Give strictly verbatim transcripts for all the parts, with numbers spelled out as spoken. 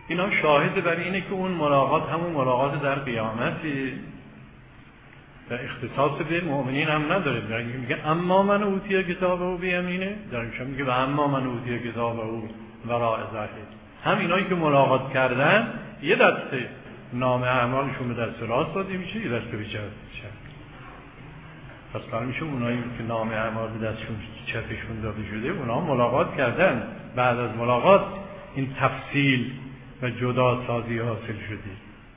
اینا شاهد بر اینه که اون ملاقات همون ملاقات در قیامتی و اختصاص به مؤمنین هم نداره. در اینکه میگه اما من اوتی کتاب او بیمینه، در اینجا میگه و اما من اوتی کتاب او وراء ظهره. هم اینایی که ملاقات کردن یه دسته نام اعمالشون به دست راست داده میشه، یه دسته به چپ میشه. پس برای میشه اونایی که نام اعمال به دستشون چپشون داده شده اونا ملاقات کردن، بعد از ملاقات این تفصیل و جدا سازی حاصل شده.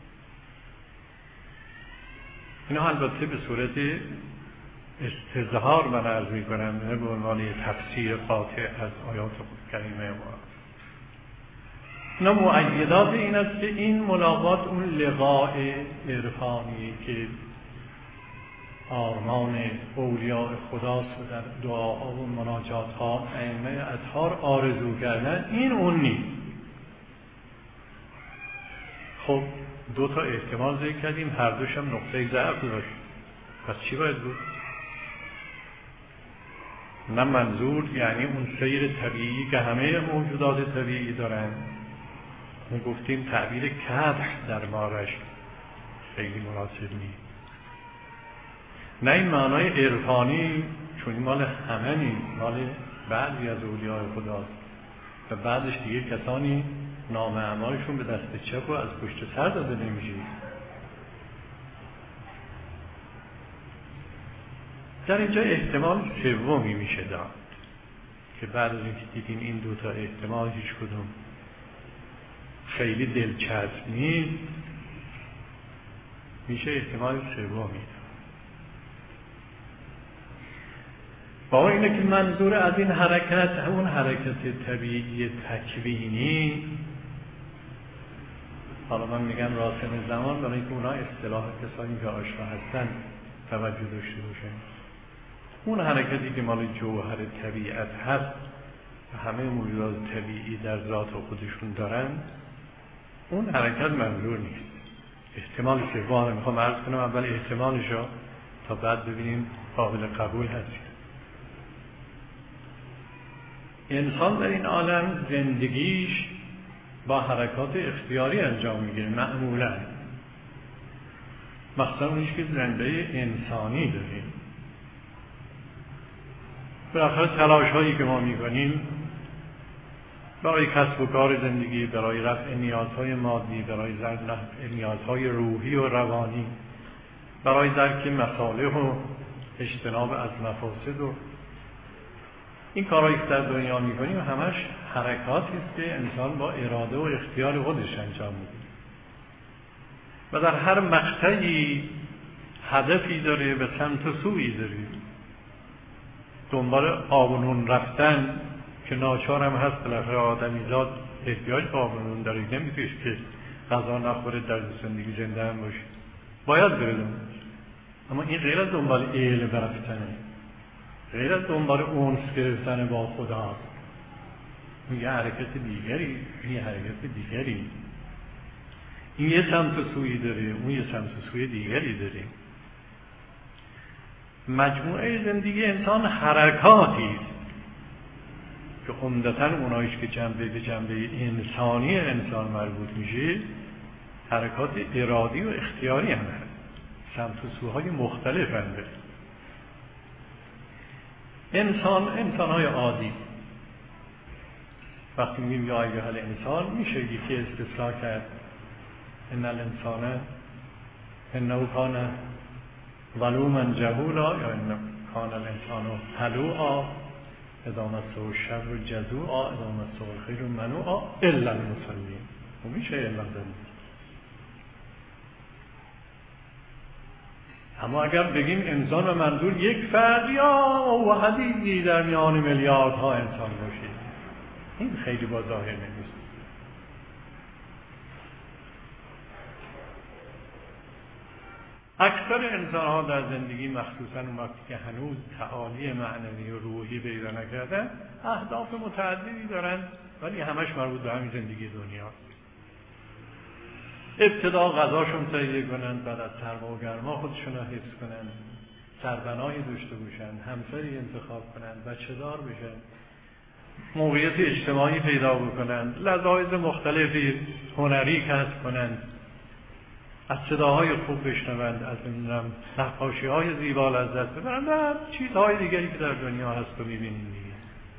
اینا البته به صورت استظهار من عرض می کنم، نه به عنوان تفسیر قاطع از آیات کریمه ما. اینا مؤیدات این است که این ملاقات اون لقاء عرفانی که آرمان اولیاء خداست و در دعاها و مناجات ها ائمه اطهار آرزو کردن، این اون نیست. خب دو تا احتمال ذکر کردیم، هر دوش هم نقطه ضعف داشت. پس چی باید بود؟ نه منظور یعنی اون سیر طبیعی که همه موجودات طبیعی دارن. ما گفتیم تعبیر کدح در مارش خیلی مناسب نیست. نه این معنای عرفانی، چون این مال همه نیست، مال بعضی از اولیاء خداست و بعدش دیگه کسانی نام اعمالشون به دست چپ و از پشت سر داده نمیشه. در اینجا احتمال سومی میشه داد که بعد از اینکه دیدیم این دوتا احتمال هیچ کدوم خیلی دلچسب نیست، میشه احتمال سومی. با اینه که منظور از این حرکت همون حرکت طبیعی تکوینی، حالا من میگم راسم زمان برای اینکه اونا اصطلاح کسانی که آشنا هستن توجه داشته باشن. اون حرکتی که مال جوهر طبیعت هست و همه موجودات طبیعی در ذات خودشون دارن، اون حرکت منظور نیست. احتمال سوم میخوام عرض کنم، اول احتمالشو تا بعد ببینیم قابل قبول هست. انسان در این عالم زندگیش با حرکات اختیاری انجام میگیره معمولا، مخصوصا اونیش که زنده انسانی داریم. بالاخره تلاش هایی که ما میکنیم برای کسب و کار زندگی، برای رفع نیازهای مادی، برای رفع نیازهای روحی و روانی، برای درک مصالح و اجتناب از مفاسد و این کارهایی که در دنیا میکنیم همش حرکاتی است که انسان با اراده و اختیار خودش انجام میده و در هر مقطعی هدفی داره و سمت و سویی داره. دنبال آب و نون رفتن که ناچار هم هست، بالاخره آدمیزاد احتیاج به آب و نون داره، نمیتونیش که غذا نخوره در زندگی زنده هم باشه، باید بره دنبال. اما این غیر از دنبال علم رفتنه، غیر از دنبال اونس گرفتن با خدا، این یه حرکت دیگری، این یه حرکت دیگری. این یه سمت و سویی داره، اون یه سمت و سوی دیگری داره. مجموعه زندگی انسان حرکاتی است که عمدتاً اونایش که جنبه به جنبه انسانی انسان مربوط میشه حرکات ارادی و اختیاری هم هست، سمت و سوهای مختلف هم داره. انسان، انسان‌های عادی، وقتی میگیم یا ایها الانسان میشه یکی استثناء کرد، ان الانسان انه کان ظلوما جهولا یا ان کان الانسان هلوعا اذا مسه الشر جزوعا اذا مسه الخیر منوعا الا المصلین. و میشه الا المصلین. اما اگر بگیم انسان و منظور یک فرد یا وحدی در میان میلیاردها انسان باشه، این خیلی با ظاهر نمیست. اکثر انسان ها در زندگی، مخصوصا اون وقتی که هنوز تعالی معنوی و روحی پیدا نکردن، اهداف متعددی دارن ولی همش مربوط به همین زندگی دنیا. ابتدا غذاشون تهیه کنن، بعد از سرما و گرما خودشون رو حفظ کنن، سربنایی داشته باشن، همسری انتخاب کنن، بچه دار بشن، موقعیت اجتماعی پیدا بکنند، لذایذ مختلفی هنری کسب کنند، از صداهای خوب بشنوند، از نمیدونم نقاشی‌های زیبا لذت ببرند و چیزهای دیگری که در دنیا هست و می‌بینیم دیگه.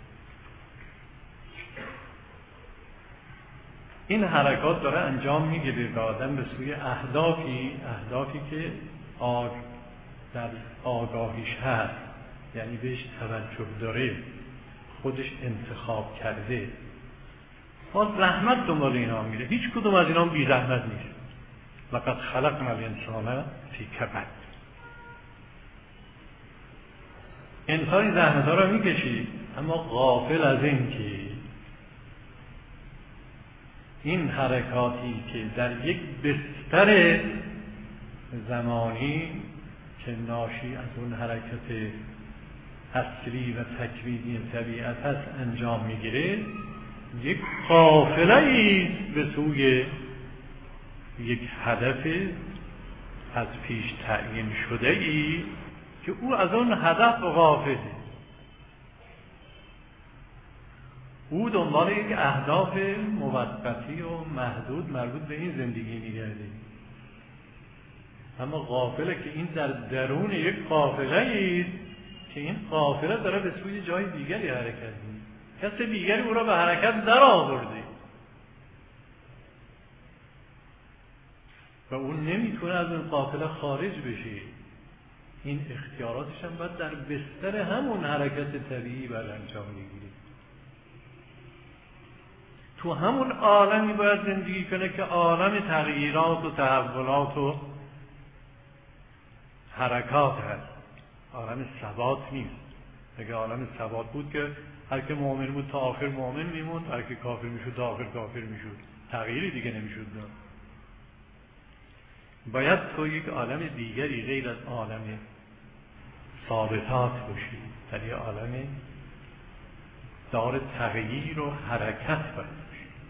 این حرکات داره انجام میگیره به آدم به سوی اهدافی اهدافی که آگ در آگاهیش هست، یعنی بهش توجه داره، خودش انتخاب کرده، با زحمت دنبال اینا میره. هیچ کدوم از اینا بی زحمت نیست. لقد خلقنا الانسان فی کبد. انسان زحمت ها رو میکشید، اما غافل از این که این حرکاتی که در یک بستر زمانی که ناشی از اون حرکت اصلی و تکوینی طبیعت هست انجام میگیره، یک قافله ایست به سوی یک هدف از پیش تعیین شده ای که او از اون هدف غافله. او دنبال یک اهداف موقتی و محدود مربوط به این زندگی میگرده، اما غافله که این در درون یک قافله ایست که این قافله داره به سوی جای دیگری حرکت می‌کنه. کس دیگری او را به حرکت در آورده و اون نمیتونه از این قافله خارج بشه. این اختیاراتش هم باید در بستر همون حرکت طبیعی باید انجام بگیره. تو همون عالمی باید زندگی کنه که عالم تغییرات و تحولات و حرکات هست، عالم ثبات نیست. اگه عالم ثبات بود که هر که مؤمن بود تا آخر مؤمن میموند، هر که کافر میشد تا آخر کافر میشد، تغییری دیگه نمیشد. باید تو یک عالم دیگری غیر از عالم ثابتات باشی، در یک عالم دار تغییر و حرکت باید.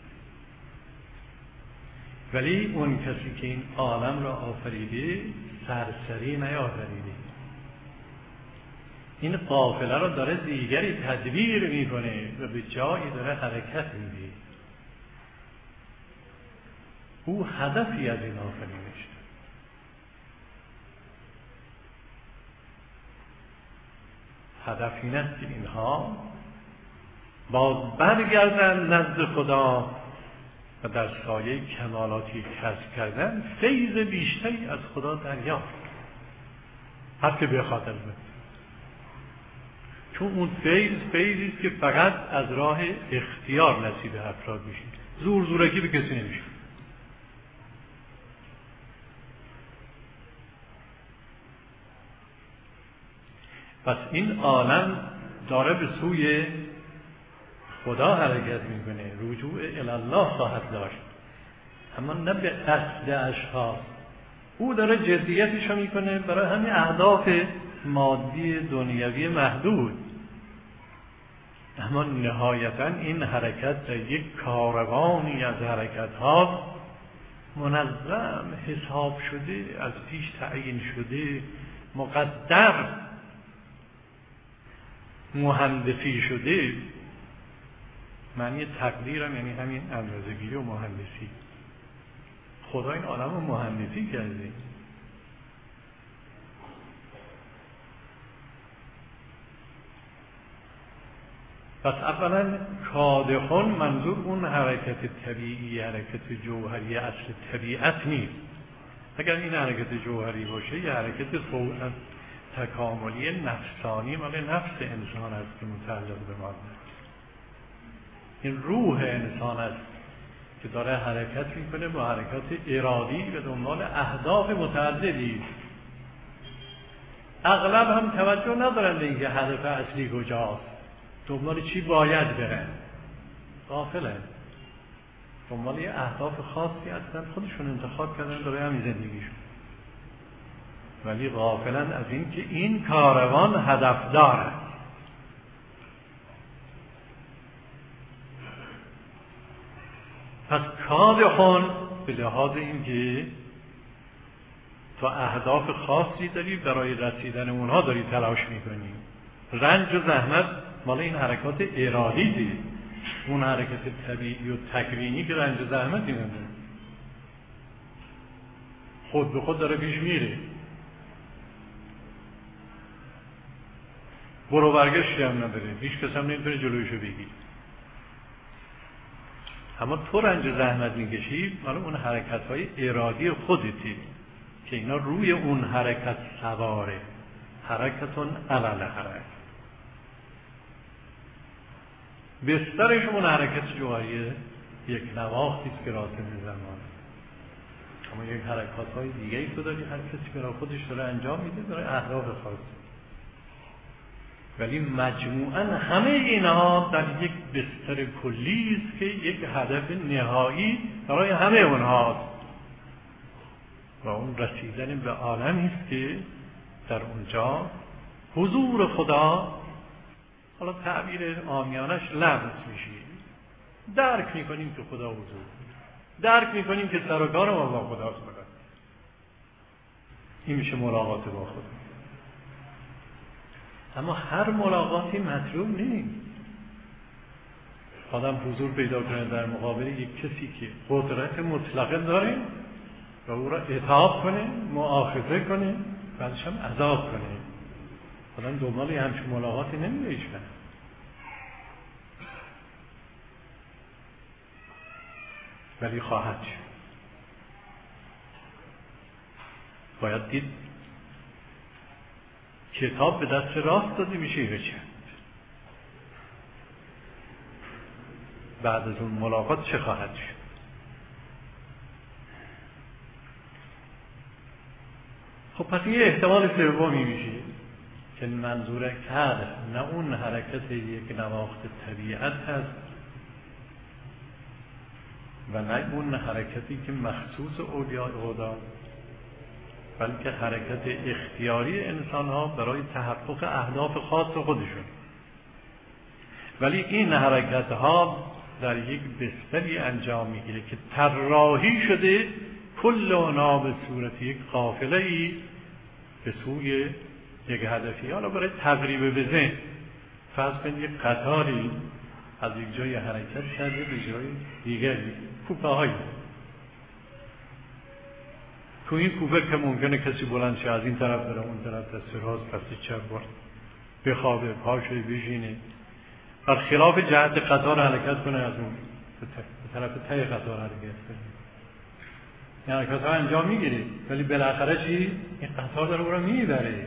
ولی اون کسی که این عالم را آفریده سرسری نیافریده، این قافله را داره دیگری تدبیر میکنه و به جایی داره حرکت میده. او هدفی از این آفرینش داره. هدف این است که اینها باز برگردن نزد خدا و در سایه کمالاتی کسب کردن فیض بیشتری از خدا دریافت، هر که بخواد از من. چون اون فیض فیضی است که فقط از راه اختیار نصیب افراد میشه، زور زورکی به کسی نمیشه. پس این عالم داره به سوی خدا حرکت میکنه، رجوع الی الله خواهد داشت، اما نه به قصد اشخاص. او داره جدیتش رو میکنه برای همین اهداف مادی دنیوی محدود، اما نهایتا این حرکت در یک کاروانی از حرکت ها منظم، حساب شده، از پیش تعیین شده، مقدر، مهندسی شده. معنی تقدیرم یعنی همین اندازه‌گیری و مهندسی. خدا این عالم رو مهندسی کرده. پس اولا کادخون منظور اون حرکت طبیعی، حرکت جوهری اصل طبیعت نیست. اگر این حرکت جوهری باشه یه حرکت فوقاً تکاملی نفسانی مال نفس انسان است که متعلق به ماده. این روح انسان است که داره حرکت میکنه با حرکت ارادی به دنبال اهداف متعددی. اغلب هم توجه ندارن به اینکه هدف اصلی کجاست، دنبال چی باید برن، غافلن، دنبال یه اهداف خاصی هستن خودشون انتخاب کردن برای همین زندگیشون، ولی غافلن از این که این کاروان هدف داره. پس کادخون به لحاظ این که تو اهداف خاصی داری برای رسیدن اونها داری تلاش میکنی، رنج و زحمت مال این حرکات ارادی دید. اون حرکت طبیعی و تکوینی که رنج زحمتی نداره، خود به خود داره پیش میره، برو برگشتی هم نداره، هیچ کس هم نمیتونه جلویشو بگیره. اما تو رنج زحمت میکشی مال اون حرکت های ارادی خودتی که اینا روی اون حرکت سواره. حرکتون علل حرکت، بسترش اون حرکت جوهریه یک نواختی است که راسم زمان. اما یک حرکات های دیگه ای تو داری، هر کسی برای خودش داره انجام میده، داره اهداف خاصی، ولی مجموعاً همه اینها در یک بستر کلی است که یک هدف نهایی برای همه اونهاست و اون رسیدن به عالمی است که در اونجا حضور خدا، حالا تعبیر عامیانش لمس میشه، درک میکنیم که خدا حضور، درک میکنیم که سر و کار ما با خداست. فقط این میشه ملاقات با خدا. اما هر ملاقاتی مطلوب نیست. آدم حضور پیدا کنه در مقابل یک کسی که قدرت مطلقه داره و او را عتاب کنه، مؤاخذه کنه، بعدش هم عذاب کنه. آدم دنبال یه همچین ملاقاتی نمیره هیچ وقت. ولی خواهد شد. باید دید کتاب به دست راست داده میشه بچند. بعد از اون ملاقات چه خواهد شد؟ خب پس یه احتمال سومی میشه که منظور کرد نه اون حرکت یک نواخت طبیعت هست و نه اون حرکتی که مخصوص اولیاء خدا، بلکه حرکت اختیاری انسان ها برای تحقق اهداف خاص خودشون. ولی این حرکت ها در یک بستری انجام میگیره که طراحی شده کل اونا به صورت یک قافله‌ای به سوی یک هدفی. حالا برای تقریب به ذهن فرض کنید یک قطاری از یک جای حرکت کرده به جای دیگری، کوپه هایی. تو این کوپه که ممکنه کسی بلند شه از این طرف بره اون طرف، دست راست دست چپ برد، بخوابه، پاشه بشینه، بر خلاف جهت قطار حرکت کنه، از اون به طرف ته قطار حرکت کنه. این حرکت ها انجام میگیره، ولی بالاخره چی؟ این قطار داره او را میبره.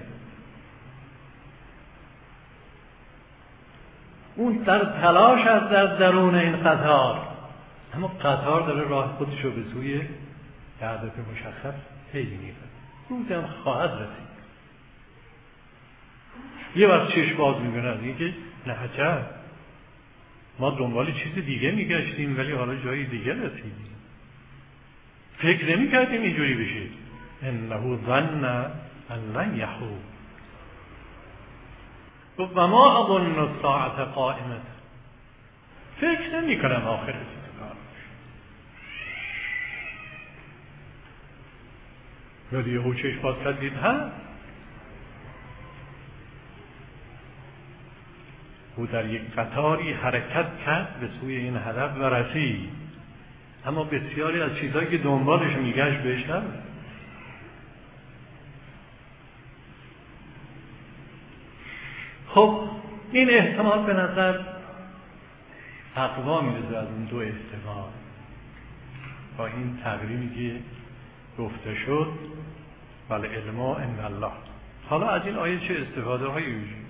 اون در تلاش از در درون این قطار، اما قطار داره راه خودش رو به سوی هدف مشخص طی می‌کنه. روزی هم خواهد رسید. یه وقت چشم باز می‌کنه از اینکه نه عجب ما دنبال چیز دیگه میگشتیم ولی حالا جای دیگه رسیدیم. فکر نمی‌کردیم اینجوری بشه. انه ظن ان لن یحور و ما اظن الساعة قائمة. فکر نمی‌کنم آخر رسید. ولی یهو چشم باز کرد دید هست. او در یک قطاری حرکت کرد به سوی این هدف و رسید، اما بسیاری از چیزهایی که دنبالش میگشت بهش نرسید. خب این احتمال به نظر تقوا میرسه از اون دو احتمال با این تقریبی که گفته شد بله علم ان الله. حالا از این آیه چه استفاده هایی وجود؟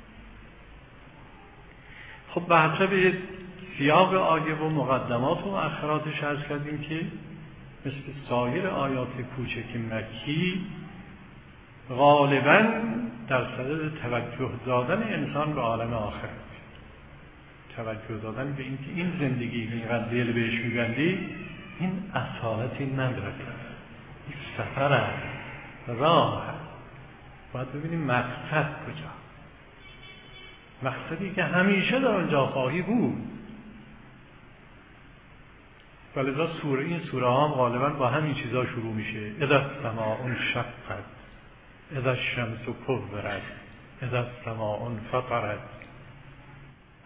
خب به حسب سیاق آیه و مقدمات و مؤخراتش عرض کردیم که مثل سایر آیات کوچک مکی غالباً در صدد توجه دادن انسان به عالم آخر، توجه دادن به اینکه این زندگی اینقدر دل بهش می‌بندی این اصالتی نداره، این سفر است، راه است. باید ببینیم مقصد کجا، مقصدی که همیشه در آنجا خواهی بود. ولذا سوره این سوره هم غالبا با همین چیزا شروع میشه. اذا السماء انشقت، اذا الشمس کورت، اذا السماء انفطرت،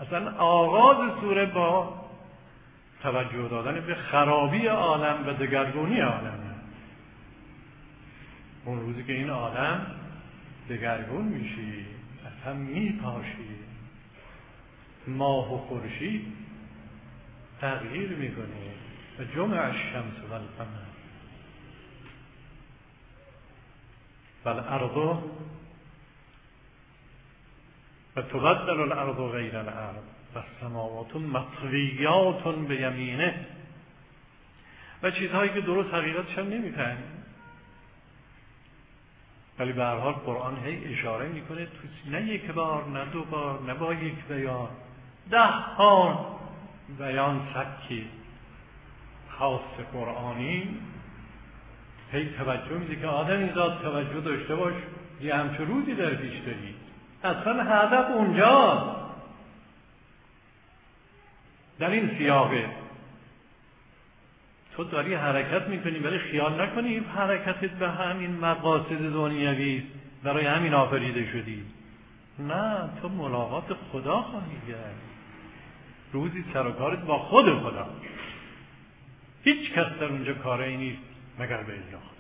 اصلا آغاز سوره با توجه دادن به خرابی عالم و دگرگونی عالم، اون روزی که این عالم دگرگون میشی، اصلا میپاشی، ماه و خورشید تغییر میکنی و جمع الشمس و القمر و الارض و تبدل الارض غیر الارض و السماوات مطویات بیمینه و چیزهایی که درست حقیقتش هم نمیفهمیم، ولی به هر حال قرآن هی اشاره میکنه تو نه یک بار، نه دو بار، نه با یک بیان، ده ها بیان سبکی خاص قرآنی هی توجه میده که آدمی ذات توجه داشته باش، یه همچه روزی در پیش داری، اصلا هدف اونجا در این سیاقه تو داری حرکت میکنی، ولی خیال نکنی این حرکتت به همین مقاصد دنیوی برای همین آفریده شدی. نه، تو ملاقات خدا خواهی کرد، روزی سر و کارت با خود خدا، هیچ کس در اونجا کاری نیست مگر به اذن خدا.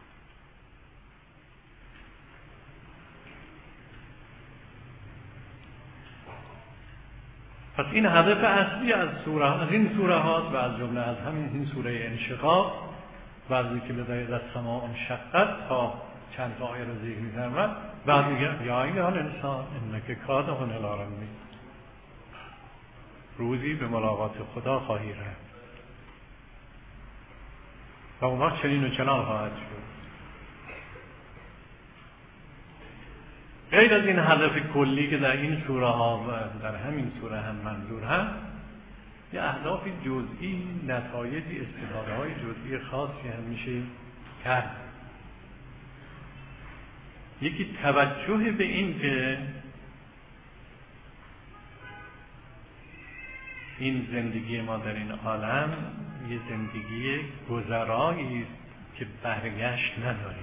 پس این هدف اصلی از سوره، از این سوره هاست و از جمله از همین این سوره انشقاق بعضی که بداید از سماع انشقت تا چند تا آیه رو ذکر می‌فرماد، بعد میگه یا ایها الانسان انک کادح الی ربک، روزی به ملاقات خدا خواهی رفت و اون وقت چنین و چنان خواهد شد. غیر از این هدف کلی که در این سوره ها و در همین سوره هم منظور هست، یه اهداف جزئی، نتایجی، استفاده های جزئی خاصی هم میشه کرد. یکی توجه به این که این زندگی ما در این عالم یه زندگی گذرایی است که برگشت نداریم.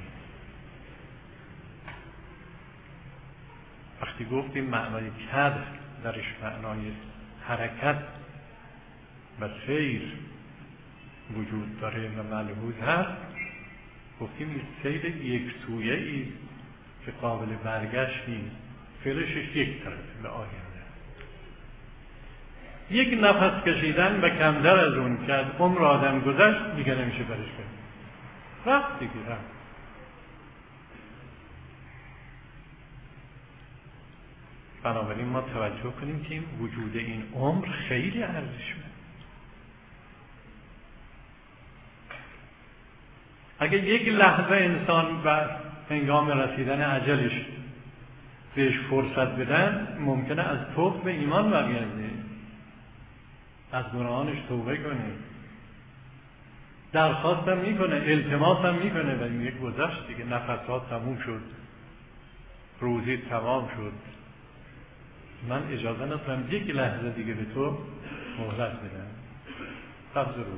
وقتی گفتیم معنای کد درش معنای حرکت و سیر وجود داره و ملحوظ هست، گفتیم این سیر یک سویه ایست که قابل برگشت نیست، فعلش یک طرفه به آینده. یک نفس کشیدن و کمتر از اون که از عمر آدم گذشت دیگه نمیشه برش کنیم، رفت دیگه رفت. بنابراین ما توجه کنیم که این وجود این عمر خیلی ارزشمنده. اگه یک لحظه انسان و هنگام رسیدن اجلش بهش فرصت بدن، ممکنه از توبه به ایمان برگرده، از گناهانش توبه کنه، درخواستم میکنه، التماسم میکنه، ولی میگه گذشت دیگه، نفسات تموم شد، روزی تمام شد، من اجازه ندارم یک لحظه دیگه به تو مهلت بدم، قبض رو.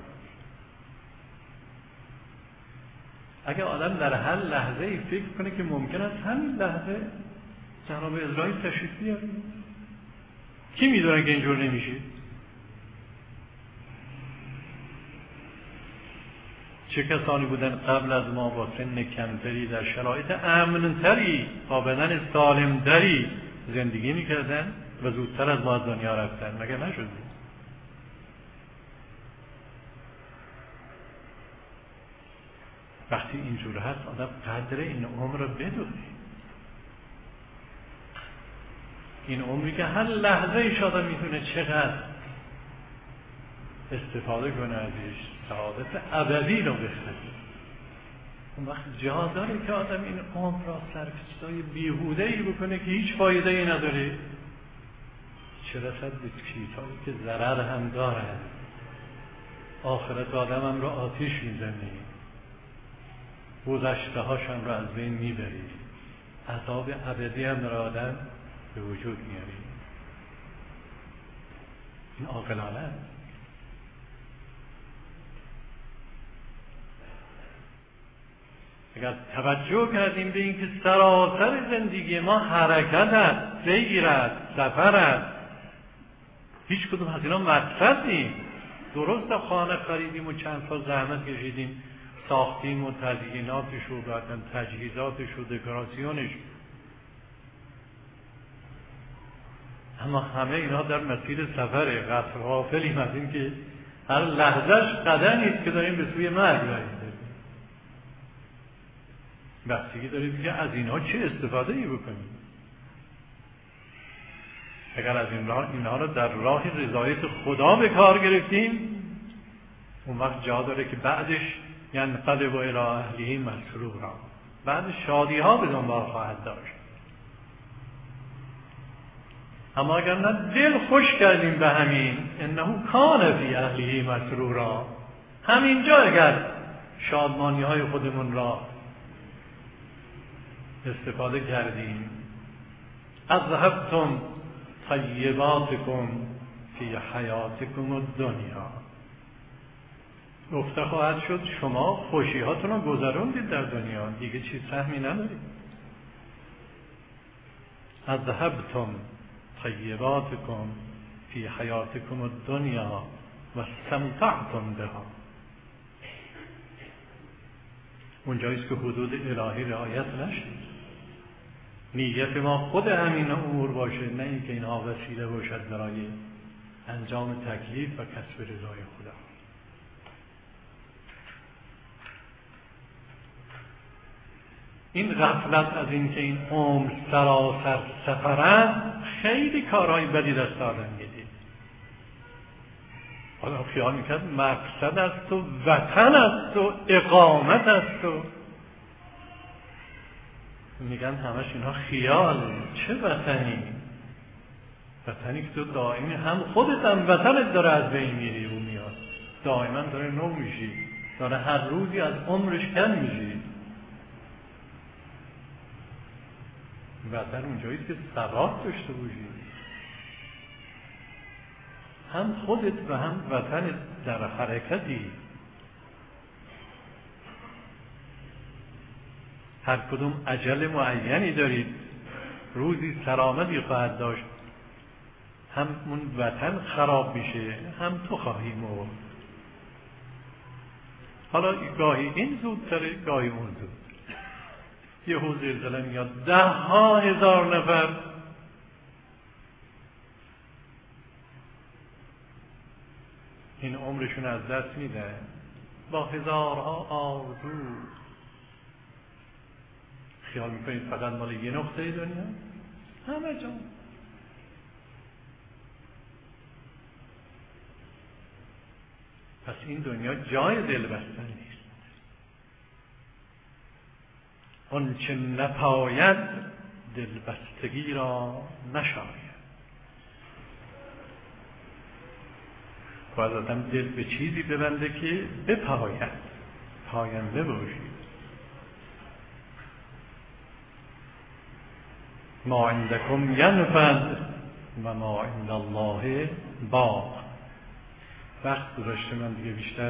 اگه آدم در هر لحظه ای فکر کنه که ممکن است همین لحظه جناب اسرائیل تشریف بیاره، کی میدونه که اینجور نمیشه؟ چه کسانی بودن قبل از ما با سن کمتری در شرایط امنتری با بدن سالمتری زندگی میکردن و زودتر از ما از دنیا رفتن، مگر نشد؟ وقتی اینجور هست آدم قدر این عمر رو بدونه، این عمری که هر لحظه ایش آدم میتونه چقدر استفاده کنه ازش، سعادت ابدی رو بخره. اون وقت جا داره که آدم این عمر را صرف چیزای بیهوده‌ای بکنه که هیچ فایده‌ای نداره، چه رسد به چیزهایی که ضرر هم داره، آخرت آدم هم رو آتیش میزنه، گذشته هاشم رو از بین میبری، عذاب ابدی هم در آدم به وجود میاری. این عاقلانه است. اگر توجه کردیم به این که سراسر زندگی ما حرکت است، سیر است، سفر است، هیچ کدوم از اینا مقصد نیست. درست خانه خریدیم و چند سال زحمت کشیدیم ساختیم و تزییناتش و بعدن تجهیزاتش و دکوراسیونش، اما همه اینا در مسیر سفره. غفل غافلیم از این که هر لحظهش قدمی است که داریم به سوی مرگ راه داریم. بستگی داریم که از اینها چه استفاده ای بکنیم. اگر از اینها رو در راه رضایت خدا به کار گرفتیم، اون وقت جا داره که بعدش ینقلب الی اهله مسرورا، بعد شادی ها به دنبال خواهد داشت. اما اگر نه دل خوش کردیم به همین، انه کان فی اهله مسرورا، همینجا اگر شادمانی های خودمون را استفاده کردیم، اذهبتم طیباتکم فی حیاتکم الدنیا، گفته خواهد شد شما خوشی هاتون رو گذروندید در دنیا، دیگه چیز سهمی ندارید. اذهبتم طیباتکم فی حیاتکم الدنیا و استمتعتم بها. اونجاییست که حدود الهی رعایت نشد. نیت ما خود همین امور باشه، نه اینکه اینها وسیله باشد برای انجام تکلیف و کسب رضای خدا. این غفلت از این که این عمر سراسر سفرند، خیلی کارهای بدی دست آدم میدید. حالا خیال میکرد مقصد است و وطن است و اقامت است و میگن همش اینها خیال. چه وطنی؟ وطنی که تو دائمی هم خودت هم وطنت داره از بین میری و میاد، دائما داره نو میشی، داره هر روزی از عمرش کم میشی. وطن اونجاییست که ثبات داشته باشی، هم خودت و هم وطنت در حرکتی. هر کدوم اجل معینی دارید، روزی سلامتی خواهد داشت، هم اون وطن خراب میشه هم تو خواهی مرد. حالا گاهی این زودتره گاهی اون زود. یه حوض زلزله میاد ده ها هزار نفر این عمرشون از دست میده با هزارها آرزو. خیال میکنید فقط مال یه نقطه دنیا؟ همه جا. پس این دنیا جای دل بستن نیست. اون چه نپاید دلبستگی را نشاید. باید آدم دل به چیزی ببنده که بپاید، پاینده باشید. ما عندکم ینفد و ما عند الله باق. وقت گذاشته من دیگه بیشتر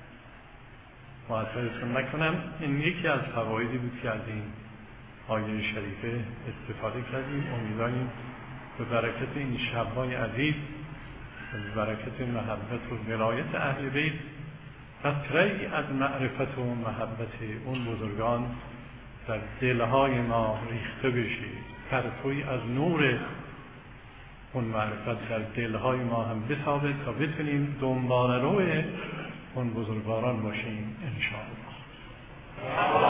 معطلتون نکنم. این یکی از فوایدی بود که از این آیه شریفه استفاده کردیم. امیدواریم به برکت این شب‌های عزیز و به برکت محبت و ولایت اهل بیت قطره‌ای از معرفت و محبت اون بزرگان در دلهای ما ریخته بشه، پرتوی از نور اون معرفت در دلهای ما هم بتابه تا بتونیم دنبال روی اون بزرگواران باشیم انشاءالله.